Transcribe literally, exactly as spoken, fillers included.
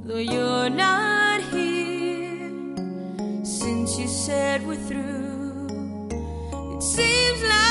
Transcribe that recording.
though you're not here. Since you said we're through, it seems like